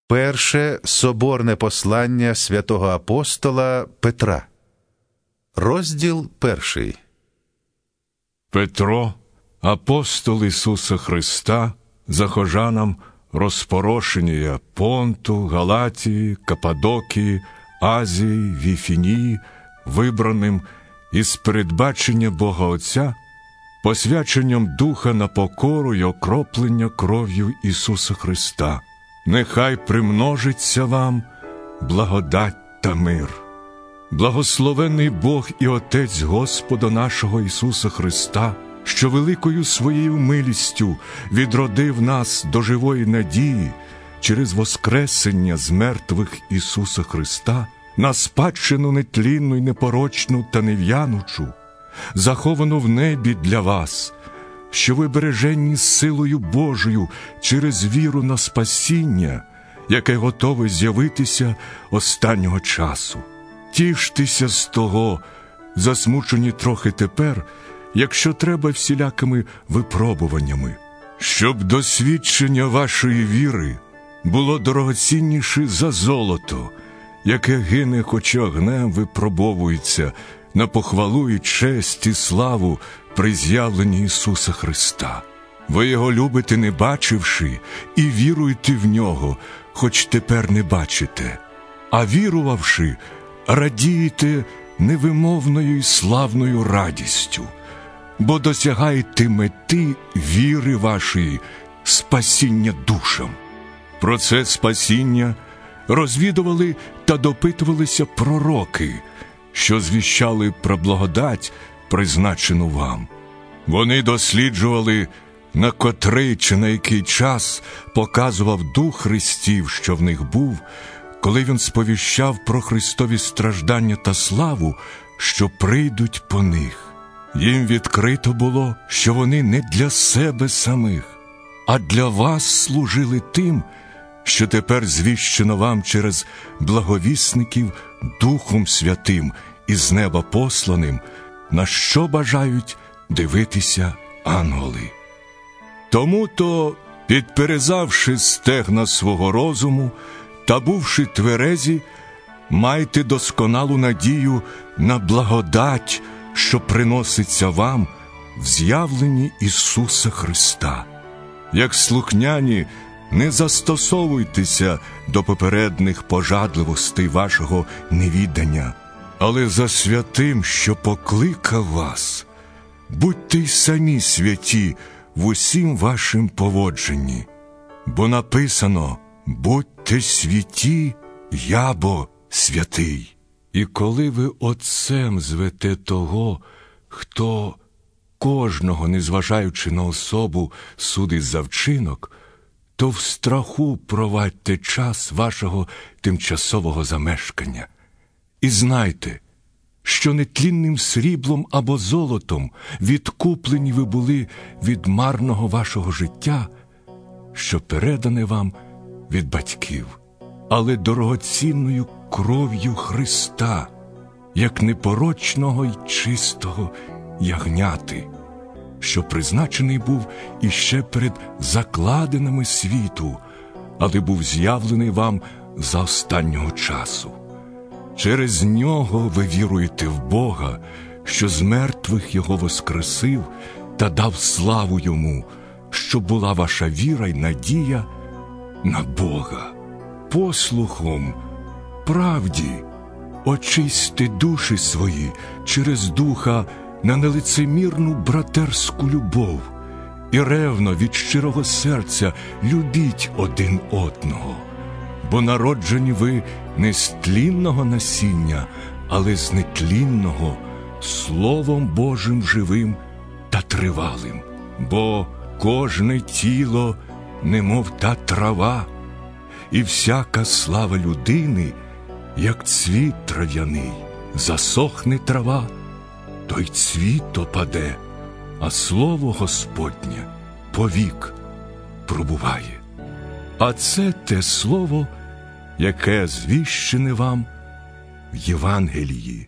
Перше соборне послання святого апостола Петра. Розділ 1. Петро, апостол Ісуса Христа, захожанам розпорошення Понту, Галатії, Каппадокії, Азії, Віфінії, вибраним із передбачення Бога Отця, посвяченням Духа на покору й окроплення кров'ю Ісуса Христа. Нехай примножиться вам благодать та мир. Благословений Бог і Отець Господа нашого Ісуса Христа, що великою своєю милістю відродив нас до живої надії через воскресення з мертвих Ісуса Христа на спадщину нетлінну й непорочну та нев'янучу, заховану в небі для вас, що ви бережені силою Божою через віру на спасіння, яке готове з'явитися останнього часу. Тіштеся з того, засмучені трохи тепер, якщо треба всілякими випробуваннями, щоб досвідчення вашої віри було дорогоцінніше за золото, яке гине, хоч огнем випробовується на похвалу і честь і славу при з'явленні Ісуса Христа. Ви Його любите, не бачивши, і віруєте в Нього, хоч тепер не бачите. А вірувавши, радієте невимовною і славною радістю, бо досягаєте мети віри вашої, спасіння душам. Про це спасіння розвідували та допитувалися пророки, що звіщали про благодать, призначену вам. Вони досліджували, на котрий чи на який час показував Дух Христів, що в них був, коли Він сповіщав про Христові страждання та славу, що прийдуть по них. Їм відкрито було, що вони не для себе самих, а для вас служили тим, що тепер звіщено вам через благовісників Духом Святим із неба посланим, на що бажають дивитися ангели. Тому-то, підперезавши стегна свого розуму та бувши тверезі, майте досконалу надію на благодать, що приноситься вам в з'явленні Ісуса Христа. Як слухняні, не застосовуйтеся до попередніх пожадливостей вашого невідання, але за святим, що покликав вас, будьте й самі святі в усім вашим поводженні. Бо написано: «Будьте святі, я бо святий». І коли ви Отцем звете того, хто кожного, незважаючи на особу, судить за вчинок, то в страху провадьте час вашого тимчасового замешкання. І знайте, що нетлінним сріблом або золотом відкуплені ви були від марного вашого життя, що передане вам від батьків, але дорогоцінною кров'ю Христа, як непорочного й чистого ягняти, що призначений був іще перед закладинами світу, але був з'явлений вам за останнього часу. Через Нього ви віруєте в Бога, що з мертвих Його воскресив та дав славу Йому, щоб була ваша віра й надія на Бога. Послухом правді очисьте душі свої через Духа на нелицемірну братерську любов і ревно від щирого серця любіть один одного. Бо народжені ви не з тлінного насіння, але з нетлінного, Словом Божим живим та тривалим. Бо кожне тіло, немов та трава, і всяка слава людини, як цвіт трав'яний. Засохне трава, то й цвіт опаде, а слово Господнє повік пробуває. А це те слово, яке звіщене вам в Євангелії.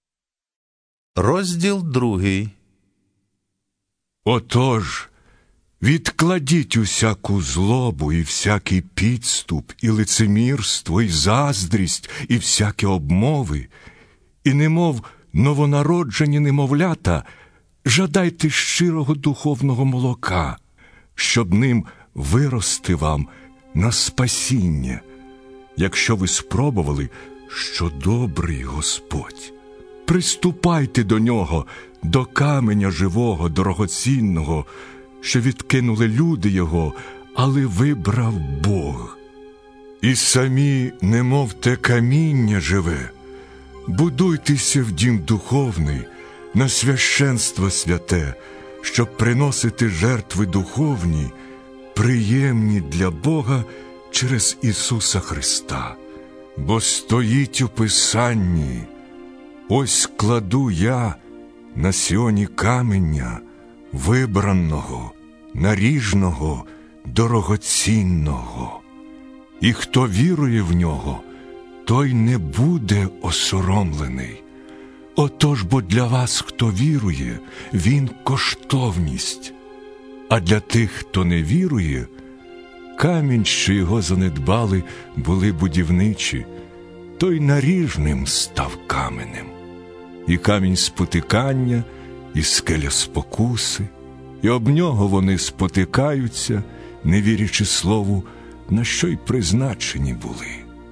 Розділ 2. Отож, Відкладіть усяку злобу і всякий підступ, і лицемірство, і заздрість, і всякі обмови, і немов новонароджені немовлята, жадайте щирого духовного молока, щоб ним вирости вам на спасіння, якщо ви спробували, що добрий Господь. Приступайте до нього, до каменя живого, дорогоцінного, що відкинули люди його, але вибрав Бог. І самі, немов те каміння живе, будуйтеся в дім духовний, на священство святе, щоб приносити жертви духовні, приємні для Бога через Ісуса Христа. Бо стоїть у Писанні: ось кладу я на Сіоні каменя, вибраного, наріжного, дорогоцінного. І хто вірує в нього, той не буде осоромлений. Отож, бо для вас, хто вірує, він коштовність. А для тих, хто не вірує, камінь, що його занедбали, були будівничі, той наріжним став каменем. І камінь спотикання, і скеля спокуси, і об нього вони спотикаються, не вірячи слову, на що й призначені були.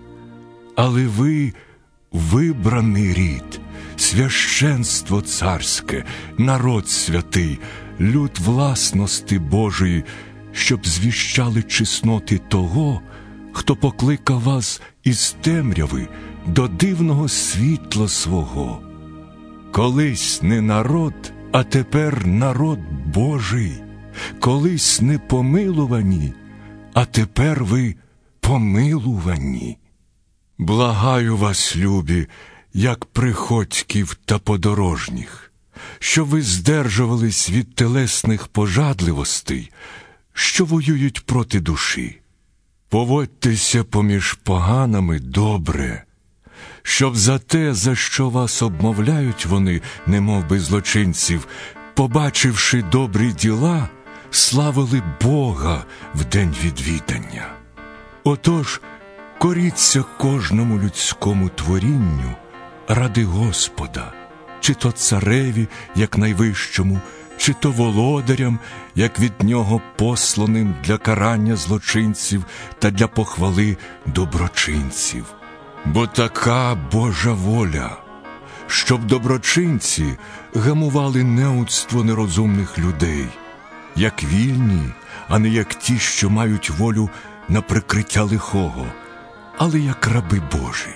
Але ви – вибраний рід, священство царське, народ святий, люд власності Божої, щоб звіщали чесноти того, хто покликав вас із темряви до дивного світла свого. Колись не народ, а тепер народ Божий, колись не помилувані, а тепер ви помилувані. Благаю вас, любі, як приходьків та подорожніх, щоб ви здержувались від телесних пожадливостей, що воюють проти душі. Поводьтеся поміж поганими добре, щоб за те, за що вас обмовляють вони, немов би злочинців, побачивши добрі діла, славили Бога в день відвідання. Отож, коріться кожному людському творінню ради Господа, чи то цареві, як найвищому, чи то володарям, як від нього посланим для карання злочинців та для похвали доброчинців. Бо така Божа воля, щоб доброчинці гамували неудство нерозумних людей, як вільні, а не як ті, що мають волю на прикриття лихого, але як раби Божі.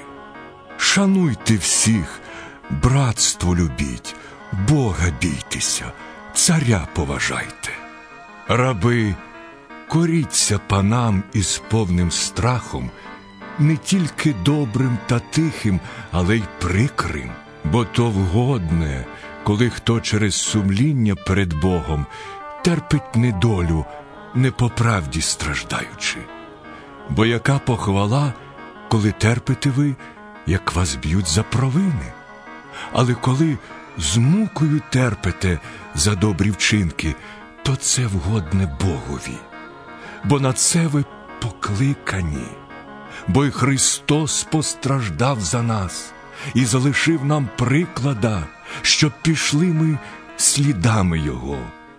Шануйте всіх, братство любіть, Бога бійтеся, царя поважайте. Раби, коріться панам із повним страхом, не тільки добрим та тихим, але й прикрим, бо то вгодне, коли хто через сумління перед Богом терпить недолю, не по правді страждаючи. Бо яка похвала, коли терпите ви, як вас б'ють за провини? Але коли з мукою терпите за добрі вчинки, то це вгодне Богові. Бо на це ви покликані. Бо й Христос постраждав за нас і залишив нам приклада, щоб пішли ми слідами Його.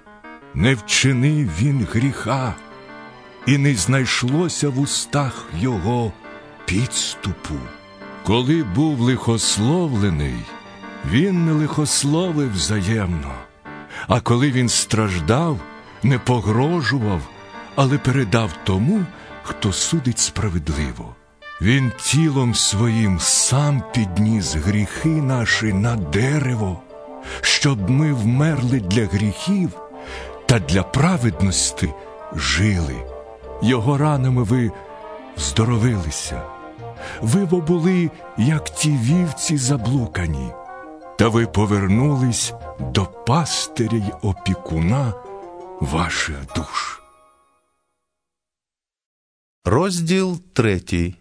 Не вчинив Він гріха, і не знайшлося в устах Його підступу. Коли був лихословлений, Він не лихословив взаємно, а коли Він страждав, не погрожував, але передав тому, хто судить справедливо. Він тілом своїм сам підніс гріхи наші на дерево, щоб ми вмерли для гріхів та для праведності жили. Його ранами ви здоровилися. Ви бо були, як ті вівці заблукані, та ви повернулись до пастиря й опікуна ваших душ. Розділ 3.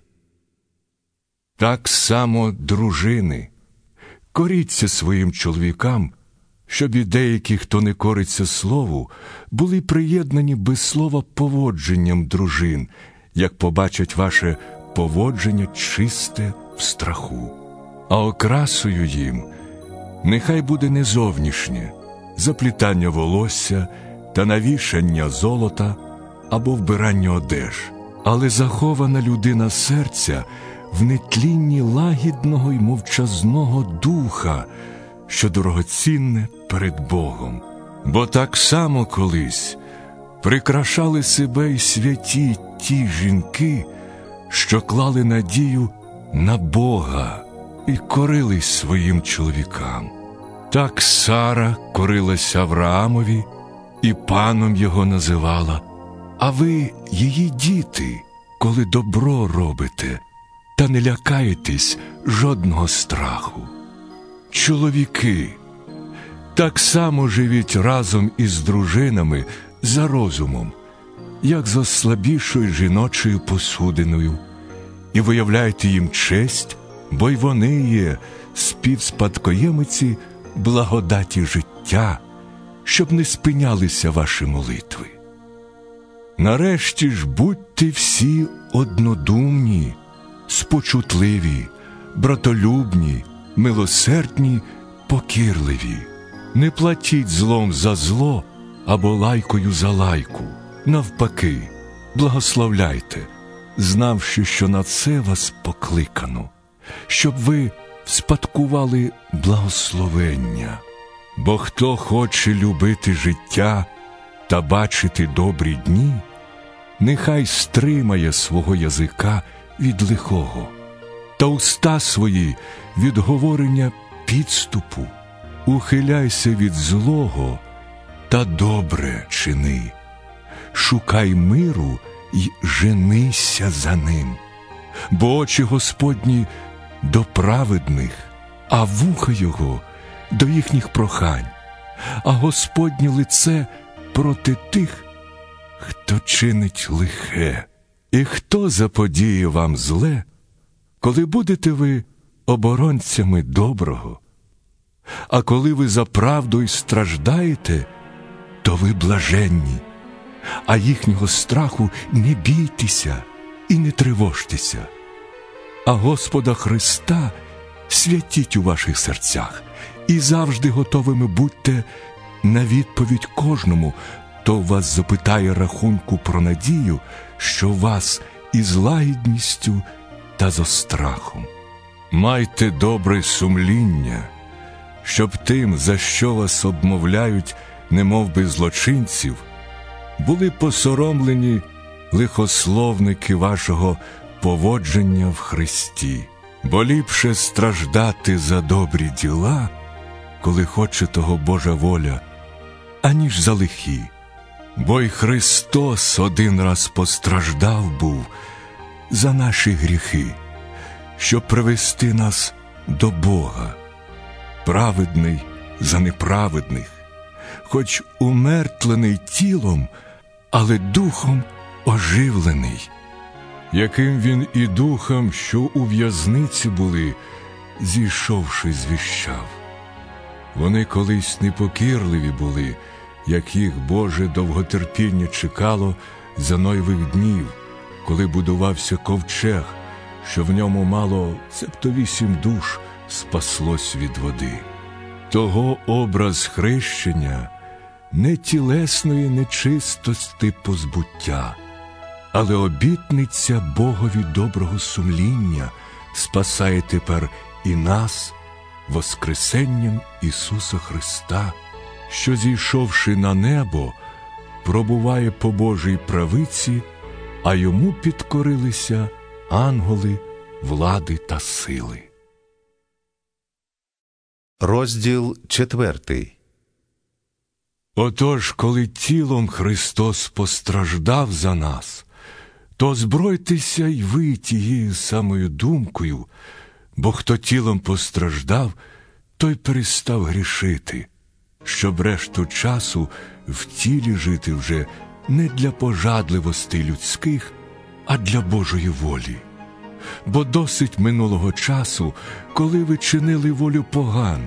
Так само, дружини, коріться своїм чоловікам, щоб і деякі, хто не кориться слову, були приєднані без слова поводженням дружин, як побачать ваше поводження чисте в страху. А окрасою їм нехай буде не зовнішнє заплітання волосся та навішання золота або вбирання одеж, але захована людина серця в нетлінні лагідного й мовчазного духа, що дорогоцінне перед Богом. Бо так само колись прикрашали себе й святі ті жінки, що клали надію на Бога і корились своїм чоловікам. Так Сара корилась Авраамові і паном його називала, а ви її діти, коли добро робите, та не лякаєтесь жодного страху. Чоловіки, так само живіть разом із дружинами за розумом, як з ослабішою жіночою посудиною, і виявляйте їм честь, бо й вони є співспадкоємиці благодаті життя, щоб не спинялися ваші молитви. Нарешті ж будьте всі однодумні, спочутливі, братолюбні, милосердні, покірливі. Не платіть злом за зло або лайкою за лайку. Навпаки, благословляйте, знавши, що на це вас покликано, щоб ви спадкували благословення. Бо хто хоче любити життя та бачити добрі дні, нехай стримає свого язика від лихого, та уста свої від говорення підступу. Ухиляйся від злого та добре чини. Шукай миру й женися за ним. Бо очі Господні до праведних, а вуха його до їхніх прохань, а Господнє лице проти тих, хто чинить лихе. І хто заподіє вам зле, коли будете ви оборонцями доброго? А коли ви за правду й страждаєте, то ви блаженні, а їхнього страху не бійтеся і не тривожтеся. А Господа Христа святіть у ваших серцях і завжди готовими будьте на відповідь кожному, хто вас запитає рахунку про надію, що вас із лагідністю та зо страхом. Майте добре сумління, щоб тим, за що вас обмовляють, немов би злочинців, були посоромлені лихословники вашого поводження в Христі. Бо ліпше страждати за добрі діла, коли хоче того Божа воля, аніж за лихі. Бо й Христос один раз постраждав був за наші гріхи, щоб привести нас до Бога, праведний за неправедних, хоч умертвлений тілом, але духом оживлений, яким він і духом, що у в'язниці були, зійшовши, звіщав. Вони колись непокірливі були, як їх Боже довготерпіння чекало за Ноєвих днів, коли будувався ковчег, що в ньому мало цебто 8 душ спаслось від води. Того образ хрещення не тілесної нечистости позбуття, але обітниця Богові доброго сумління спасає тепер і нас воскресенням Ісуса Христа, що, зійшовши на небо, пробуває по Божій правиці, а йому підкорилися ангели, влади та сили. Розділ 4. Отож, коли тілом Христос постраждав за нас, то озбройтеся й ви тією самою думкою, бо хто тілом постраждав, той перестав грішити, щоб решту часу в тілі жити вже не для пожадливостей людських, а для Божої волі. Бо досить минулого часу, коли ви чинили волю поган,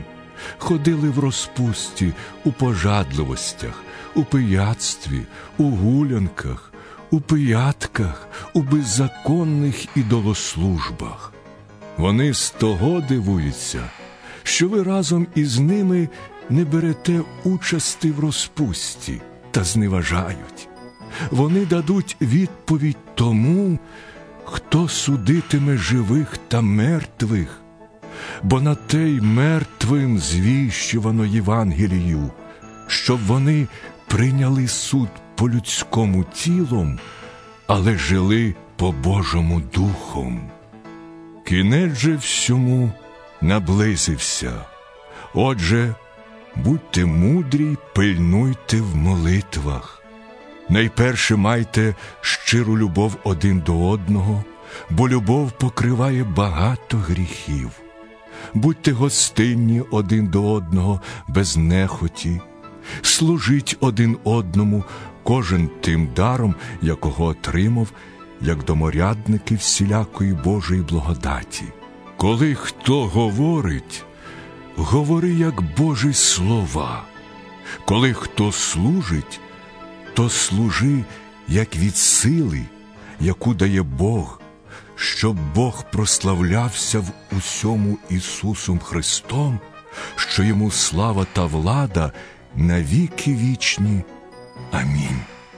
ходили в розпусті, у пожадливостях, у пияцтві, у гулянках, у пиятках, у беззаконних ідолослужбах. Вони з того дивуються, що ви разом із ними не берете участи в розпусті та зневажають. Вони дадуть відповідь тому, хто судитиме живих та мертвих, бо на те й мертвим звіщувано Євангелію, щоб вони прийняли суд по людському тілом, але жили по Божому духом. Кінець же всьому наблизився. Отже, будьте мудрі, пильнуйте в молитвах. Найперше майте щиру любов один до одного, бо любов покриває багато гріхів. Будьте гостинні один до одного без нехоті. Служіть один одному, кожен тим даром, якого отримав, як доморядники всілякої Божої благодаті. Коли хто говорить, говори як Божі слова. Коли хто служить, то служи як від сили, яку дає Бог, щоб Бог прославлявся в усьому Ісусом Христом, що Йому слава та влада на віки вічні. Амінь.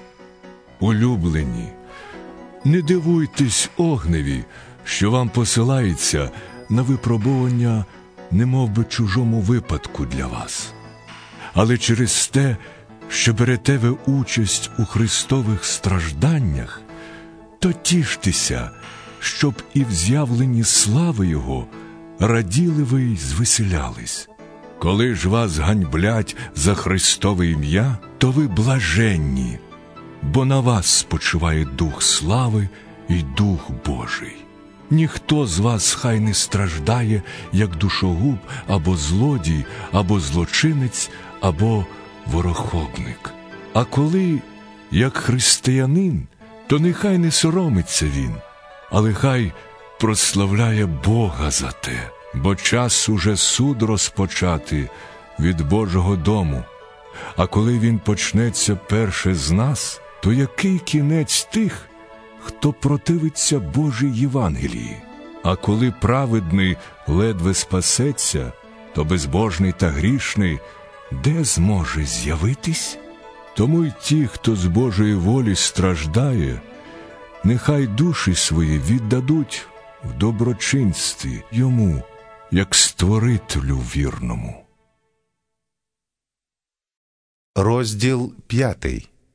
Улюблені, не дивуйтесь огневі, що вам посилається на випробування, немов би чужому випадку для вас. Але через те, що берете ви участь у Христових стражданнях, то тіштеся, щоб і в з'явленні слави Його раділи ви й звеселялись. Коли ж вас ганьблять за Христове ім'я, то ви блаженні, бо на вас спочиває Дух слави і Дух Божий. Ніхто з вас хай не страждає, як душогуб, або злодій, або злочинець, або ворохобник. А коли, як християнин, то нехай не соромиться він, але хай прославляє Бога за те, бо час уже суд розпочати від Божого дому. А коли він почнеться перше з нас, то який кінець тих, хто противиться Божій Євангелії? А коли праведний ледве спасеться, то безбожний та грішний де зможе з'явитись? Тому й ті, хто з Божої волі страждає, нехай душі свої віддадуть в доброчинстві Йому, як Створителю вірному. Розділ 5.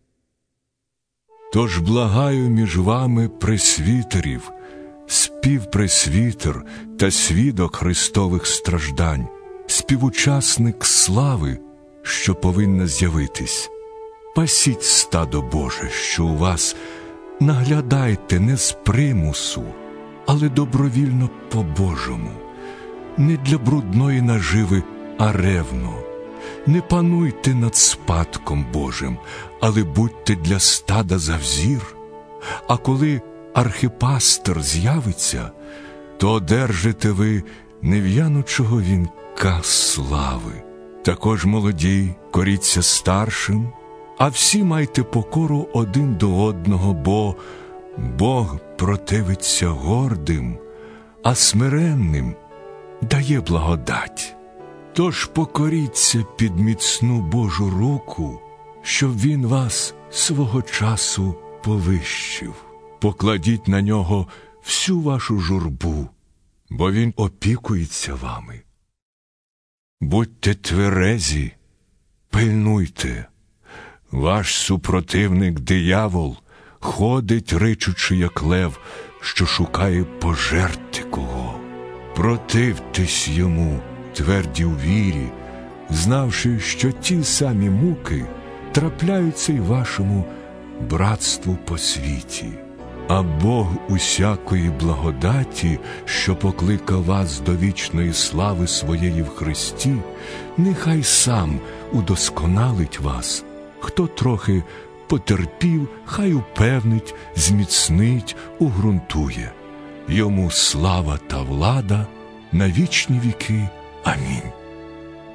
Тож благаю між вами пресвітерів, співпресвітер та свідок Христових страждань, співучасник слави, що повинна з'явитись. Пасіть стадо Боже, що у вас, наглядайте не з примусу, але добровільно по-божому, не для брудної наживи, а ревно. Не пануйте над спадком Божим, але будьте для стада за взір. А коли архипастир з'явиться, то одержите ви нев'янучого вінка слави. Також молоді, коріться старшим, а всі майте покору один до одного, бо Бог противиться гордим, а смиренним дає благодать. Тож покоріться під міцну Божу руку, щоб Він вас свого часу повищив. Покладіть на Нього всю вашу журбу, бо Він опікується вами. Будьте тверезі, пильнуйте. Ваш супротивник диявол ходить, ричучи, як лев, що шукає пожерти кого. Противтесь йому, тверді у вірі, знавши, що ті самі муки трапляються й вашому братству по світі. А Бог усякої благодаті, що покликав вас до вічної слави своєї в Христі, нехай сам удосконалить вас. Хто трохи потерпів, хай упевнить, зміцнить, угрунтує. Йому слава та влада на вічні віки. Амінь.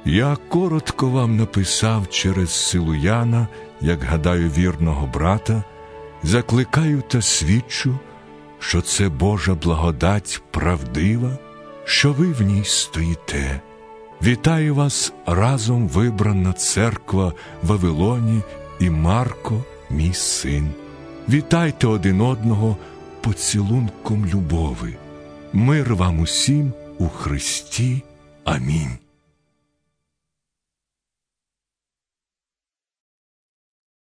Я коротко вам написав через силу Яна, як гадаю, вірного брата, закликаю та свідчу, що це Божа благодать правдива, що ви в ній стоїте. Вітаю вас разом вибрана церква в Вавилоні і Марко, мій син. Вітайте один одного поцілунком любови. Мир вам усім у Христі. Амінь.